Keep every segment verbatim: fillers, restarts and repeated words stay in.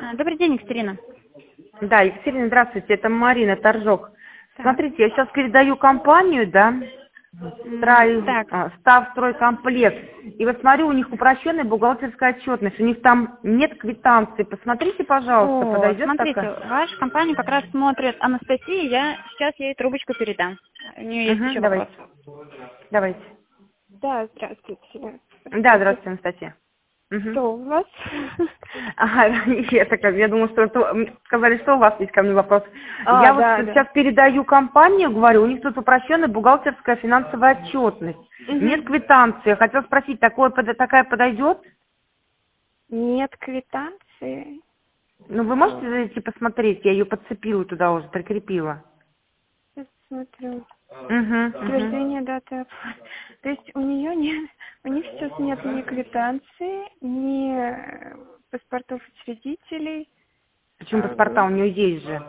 А, Добрый день, Екатерина. Да, Екатерина, здравствуйте, это Марина Торжок. Так. Смотрите, я сейчас передаю компанию, да, М, Страй- Так, а, Ставстройкомплект. И вот смотрю, у них упрощенная бухгалтерская отчетность, у них там нет квитанции. Посмотрите, пожалуйста, о, подойдет смотрите, такая? вашу компанию как раз смотрит Анастасия, я сейчас ей трубочку передам. У нее есть еще Угу, вопрос. давайте, давайте. Да, здравствуйте. Да, Расскажите, здравствуйте, Анастасия. Мгм. что у вас? Ага, я такая, я думаю, что это- м, сказали, что у вас есть ко мне вопрос. А, Я вот да, да. сейчас передаю компанию, говорю, у них тут упрощенная бухгалтерская финансовая отчетность. Нет Мгм. квитанции. Хотела спросить, такое, под- такая подойдет? Нет квитанции. Ну, вы можете зайти посмотреть? Я ее подцепила туда уже, прикрепила. Сейчас смотрю. Угу, угу. Подтверждение даты оплаты. То есть у нее нет, у них сейчас нет ни квитанции, ни э, паспортов учредителей. Почему паспорта Э, у нее есть же?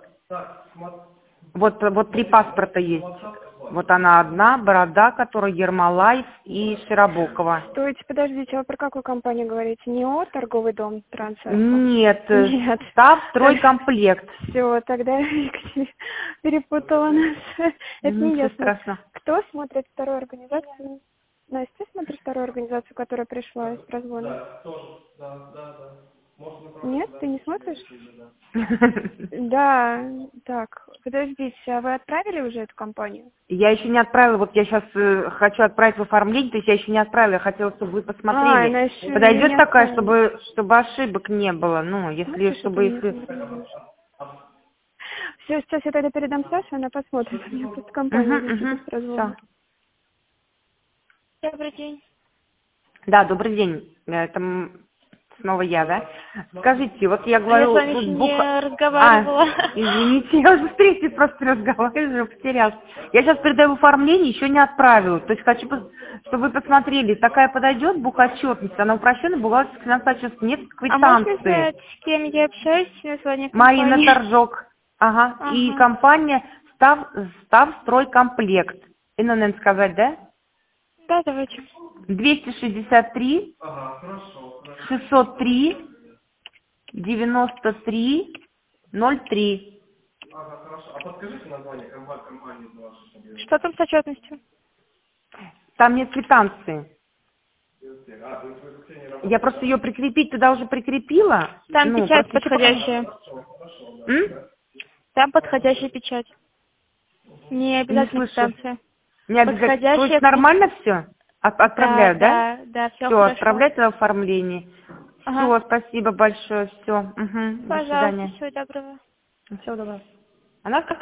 Вот, вот три паспорта есть. Вот она одна, Борода, которая Ермолаев и Широбокова. Стойте, подождите, а вы про какую компанию говорите? НИО, торговый дом Трансавто? Нет, э, Нет. Став стройкомплект. Все, тогда я перепутала нас. Это не Ничего я смотрю. страшного. Кто смотрит вторую организацию? Настя, ты смотришь вторую организацию, которая пришла из прозвона? Нет, ты не смотришь? Да, так, подождите, а вы отправили уже эту компанию? Я еще не отправила, вот я сейчас хочу отправить в оформление, то есть я еще не отправила, я хотела, чтобы вы А, посмотрели. она еще ее Подойдет не такая, отправила. чтобы, чтобы ошибок не было, ну, если, Смотришь, это чтобы, мне если... Все, сейчас я тогда передам Саше, она посмотрит. У меня просто Угу, компания висит из угу, все. прозвона. Добрый день. Да, добрый день, это м, снова я, да? Скажите, вот я А я с говорю, вами тут еще буха... не А, разговаривала. извините, я уже с третьей просто разговариваю, уже потерялась. Я сейчас передаю в оформление, еще не отправила. То есть хочу, пос- чтобы вы посмотрели, такая подойдет бухотчетность, она упрощенная, бухгалтерская финансовая отчетность, нет А можно квитанции. знать, с кем я общаюсь, название Марина компании? Торжок, ага, и Ага. компания Став, Ставстройкомплект. эн эн эн сказать, да? Да, давайте. двести шестьдесят три, шестьсот три, девяносто три, ноль три. Что там с отчетностью? Там нет квитанции. Я просто ее прикрепить туда уже прикрепила. Там Ну, печать просто еще пока- подходящая. М? Там подходящая печать. Не Не обязательно слышу. квитанция. Не обязательно. То есть Подходящая печать. нормально все? Да, Отправляю, да? да, да, все Все, хорошо. отправляйте в оформление. Ага. Все, спасибо большое. Все. До Пожалуйста, свидания. всего доброго. Всего доброго. Она